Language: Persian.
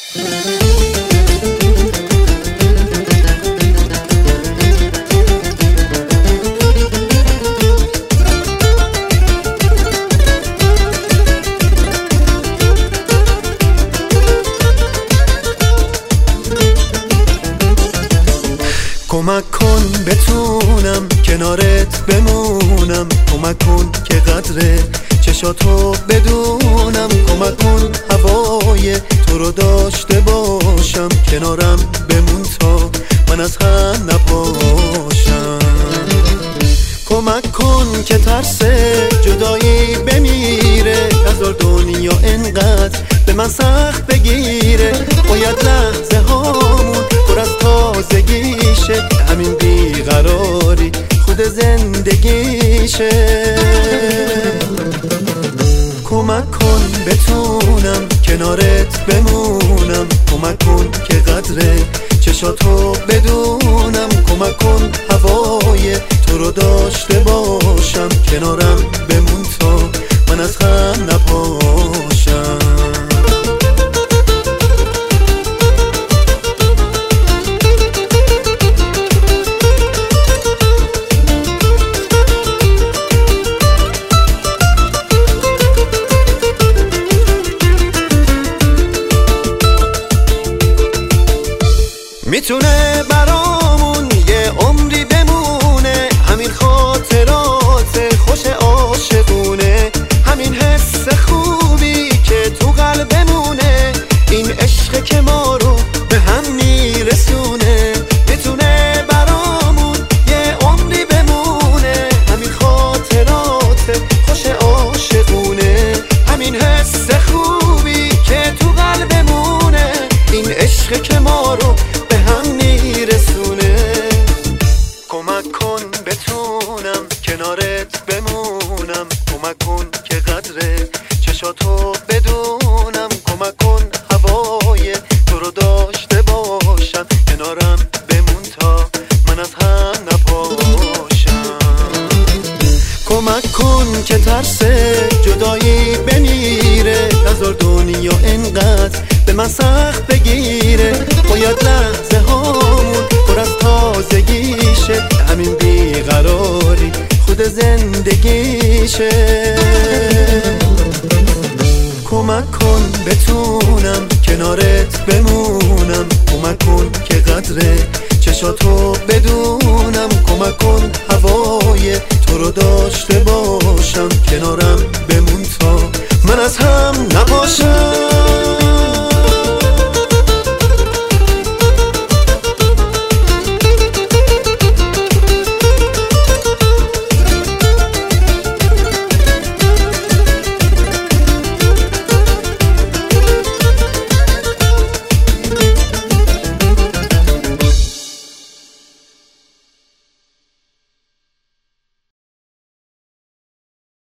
کمک کن بتونم کنارت بمونم، کمک کن که قدر چشاتو بدونم، کمک کن هوای تو رو داشته باشم، کنارم بمون تا من از هم نپاشم. کمک کن که ترس جدایی بمیره، هزار دنیا انقدر به من سخت بگیره، باید لحظه هامون پر از تازگیشه، همین بیقراری خود زندگیشه. کمک کن بتونم کنارت بمونم، کمک کن که قدر چشاتو بدونم، کمک کن هوای تو رو داشته باشم، کنارم بمون تا من از هم نپاشم. میتونه برامون یه عمری بمونه، همین خاطرات خوش عاشقونه، همین حس خوبی که تو قلبمونه، این عشق که ما رو به هم میرسونه. میتونه برامون یه عمری بمونه، همین خاطرات خوش عاشقونه، همین حس خوبی که تو قلبمونه، این عشق که ما رو کمک کن بتونم کنارت بمونم، کمک کن که قدر چشاتو بدونم، کمک کن هوای تو رو داشته باشم، کنارم بمون تا من از هم نپاشم. کمک کن که ترس جدایی بمیره، هزار دنیا انقدر به من سخت بگیره، باید لحظه هامون پر از تازگیشه، همین بیقراری خود زندگیشه. کمک کن بتونم کنارت بمونم،